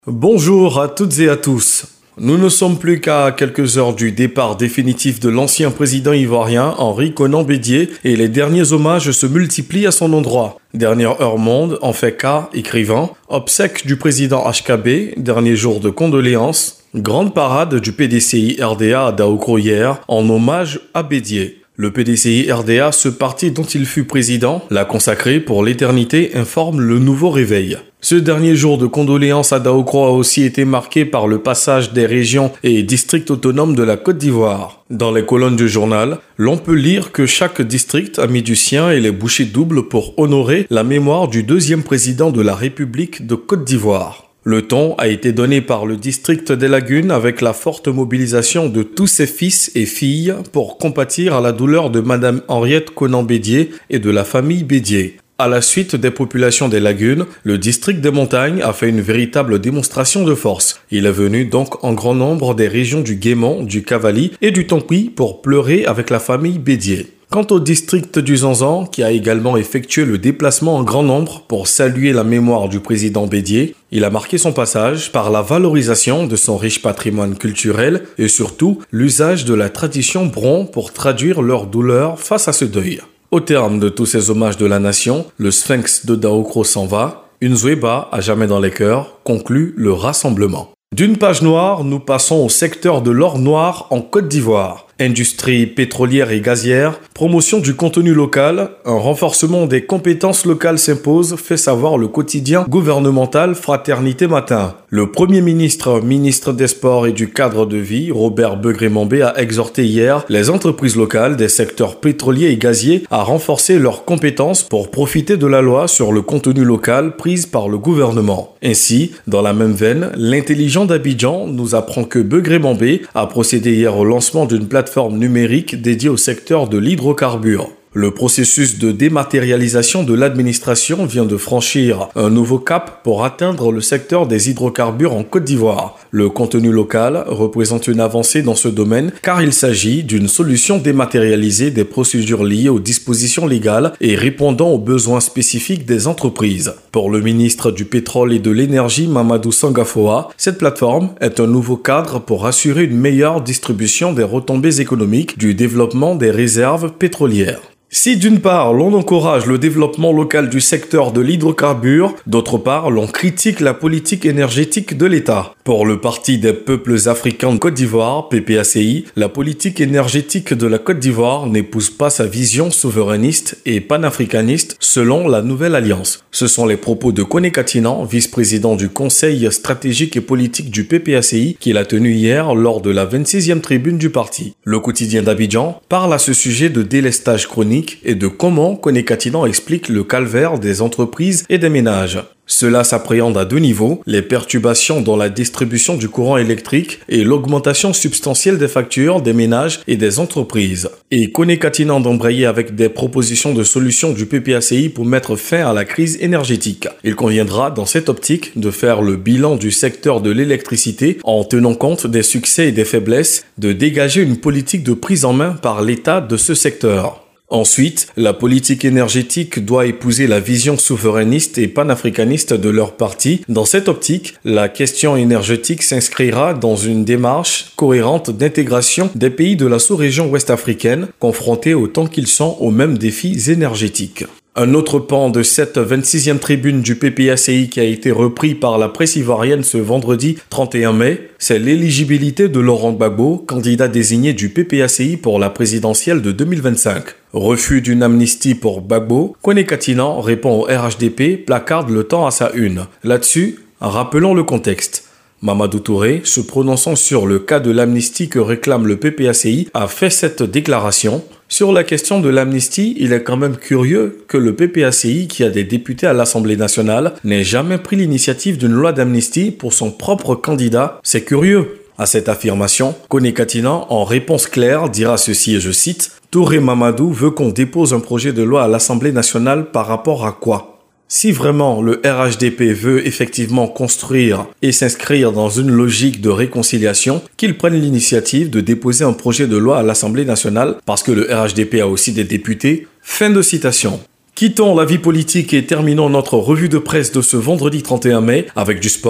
Bonjour à toutes et à tous. Nous ne sommes plus qu'à quelques heures du départ définitif de l'ancien président ivoirien Henri Konan Bédié et les derniers hommages se multiplient à son endroit. Dernière heure monde, en fait cas, écrivant, obsèques du président HKB, dernier jour de condoléances, grande parade du PDCI RDA à Daoukro hier en hommage à Bédié. Le PDCI RDA, ce parti dont il fut président, l'a consacré pour l'éternité, informe le Nouveau Réveil. Ce dernier jour de condoléances à Daoukro a aussi été marqué par le passage des régions et districts autonomes de la Côte d'Ivoire. Dans les colonnes du journal, l'on peut lire que chaque district a mis du sien et les bouchées doubles pour honorer la mémoire du deuxième président de la République de Côte d'Ivoire. Le ton a été donné par le district des Lagunes avec la forte mobilisation de tous ses fils et filles pour compatir à la douleur de Madame Henriette Konan Bédié et de la famille Bédié. À la suite des populations des Lagunes, le district des Montagnes a fait une véritable démonstration de force. Il est venu donc en grand nombre des régions du Guémont, du Cavali et du Tampi pour pleurer avec la famille Bédié. Quant au district du Zanzan, qui a également effectué le déplacement en grand nombre pour saluer la mémoire du président Bédié, il a marqué son passage par la valorisation de son riche patrimoine culturel et surtout l'usage de la tradition bron pour traduire leur douleur face à ce deuil. Au terme de tous ces hommages de la nation, le sphinx de Daoukro s'en va, une Zweba à jamais dans les cœurs conclut le rassemblement. D'une page noire, nous passons au secteur de l'or noir en Côte d'Ivoire. Industrie pétrolière et gazière, promotion du contenu local, un renforcement des compétences locales s'impose, fait savoir le quotidien gouvernemental Fraternité Matin. Le Premier ministre, ministre des Sports et du Cadre de vie, Robert Begré-Mambé, a exhorté hier les entreprises locales des secteurs pétroliers et gaziers à renforcer leurs compétences pour profiter de la loi sur le contenu local prise par le gouvernement. Ainsi, dans la même veine, l'intelligent d'Abidjan nous apprend que Begré-Mambé a procédé hier au lancement d'une plateforme numérique dédiée au secteur de l'hydrocarbure. Le processus de dématérialisation de l'administration vient de franchir un nouveau cap pour atteindre le secteur des hydrocarbures en Côte d'Ivoire. Le contenu local représente une avancée dans ce domaine car il s'agit d'une solution dématérialisée des procédures liées aux dispositions légales et répondant aux besoins spécifiques des entreprises. Pour le ministre du Pétrole et de l'Énergie, Mamadou Sangafoa, cette plateforme est un nouveau cadre pour assurer une meilleure distribution des retombées économiques du développement des réserves pétrolières. Si d'une part l'on encourage le développement local du secteur de l'hydrocarbure, d'autre part l'on critique la politique énergétique de l'État. Pour le Parti des peuples africains de Côte d'Ivoire, PPACI, la politique énergétique de la Côte d'Ivoire n'épouse pas sa vision souverainiste et panafricaniste selon la nouvelle alliance. Ce sont les propos de Koné Katinan, vice-président du Conseil stratégique et politique du PPACI, qu'il a tenu hier lors de la 26e tribune du parti. Le quotidien d'Abidjan parle à ce sujet de délestage chronique et de comment Koné Katinan explique le calvaire des entreprises et des ménages. Cela s'appréhende à deux niveaux, les perturbations dans la distribution du courant électrique et l'augmentation substantielle des factures des ménages et des entreprises. Et Koné Katinan d'embrayer avec des propositions de solutions du PPACI pour mettre fin à la crise énergétique. Il conviendra dans cette optique de faire le bilan du secteur de l'électricité en tenant compte des succès et des faiblesses, de dégager une politique de prise en main par l'État de ce secteur. Ensuite, la politique énergétique doit épouser la vision souverainiste et panafricaniste de leur parti. Dans cette optique, la question énergétique s'inscrira dans une démarche cohérente d'intégration des pays de la sous-région ouest-africaine, confrontés autant qu'ils sont aux mêmes défis énergétiques. Un autre pan de cette 26e tribune du PPACI qui a été repris par la presse ivoirienne ce vendredi 31 mai, c'est l'éligibilité de Laurent Gbagbo, candidat désigné du PPACI pour la présidentielle de 2025. Refus d'une amnistie pour Gbagbo, Koné Katinan répond au RHDP, placarde le temps à sa une. Là-dessus, rappelons le contexte. Mamadou Touré, se prononçant sur le cas de l'amnistie que réclame le PPACI, a fait cette déclaration. Sur la question de l'amnistie, il est quand même curieux que le PPACI, qui a des députés à l'Assemblée nationale, n'ait jamais pris l'initiative d'une loi d'amnistie pour son propre candidat. C'est curieux. À cette affirmation, Koné Katinan, en réponse claire, dira ceci et je cite « Touré Mamadou veut qu'on dépose un projet de loi à l'Assemblée nationale par rapport à quoi ?» Si vraiment le RHDP veut effectivement construire et s'inscrire dans une logique de réconciliation, qu'il prenne l'initiative de déposer un projet de loi à l'Assemblée nationale parce que le RHDP a aussi des députés. Fin de citation. Quittons la vie politique et terminons notre revue de presse de ce vendredi 31 mai avec du sport.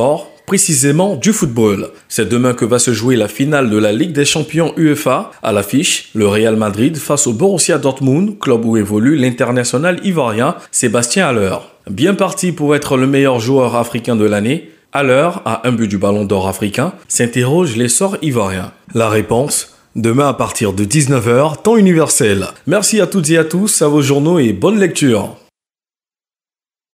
précisément du football. C'est demain que va se jouer la finale de la Ligue des champions UEFA. À l'affiche, le Real Madrid face au Borussia Dortmund, club où évolue l'international ivoirien Sébastien Haller. Bien parti pour être le meilleur joueur africain de l'année, Haller, à un but du Ballon d'Or africain, s'interroge l'essor ivoirien. La réponse, demain à partir de 19h, temps universel. Merci à toutes et à tous, à vos journaux et bonne lecture.